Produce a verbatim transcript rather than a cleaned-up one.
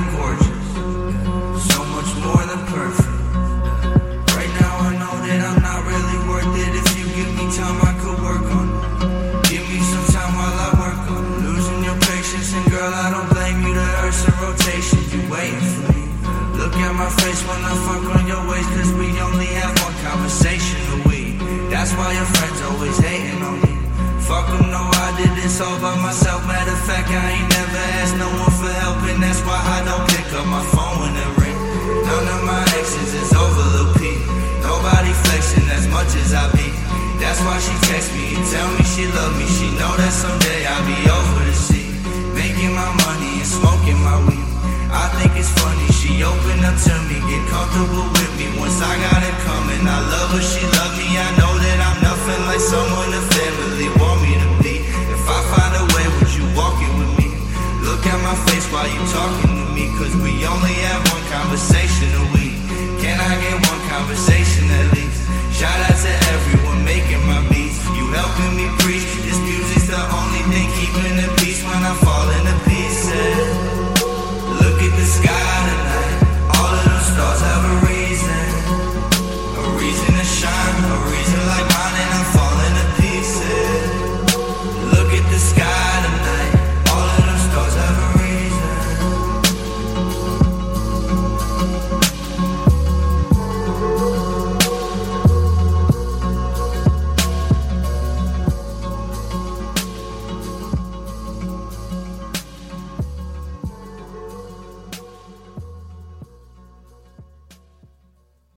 than gorgeous, so much more than perfect. Right now I know that I'm not really worth it. If you give me time, I could work on it. Give me some time while I work on it. Losing your patience, and girl, I don't blame you. The earth's in rotation, you waiting for me. Look at my face when I fuck on your waist, cause we only have one conversation a week. That's why your friends always hating on me. Fuck them, no, I did this all by myself. Matter of fact, I ain't never asked no one for help, and that's why I don't pick up my phone when it ring. None of my exes is over Lil P. Nobody flexing as much as I be. That's why she text me and tell me she love me. She know that someday I'll be over the sea, making my money and smoking my weed. I think it's funny, she opened up to me, get comfortable with me. Once I got it coming, I love her, she love me. I know that I'm nothing like someone the family want me to be. If I find a way, would you walk it with me? Look at my face while you talking to me, cause we only have one conversation a week. Can I get one conversation at least? Shout out to everyone making my beats. You helping me preach, this music's the only thing keeping it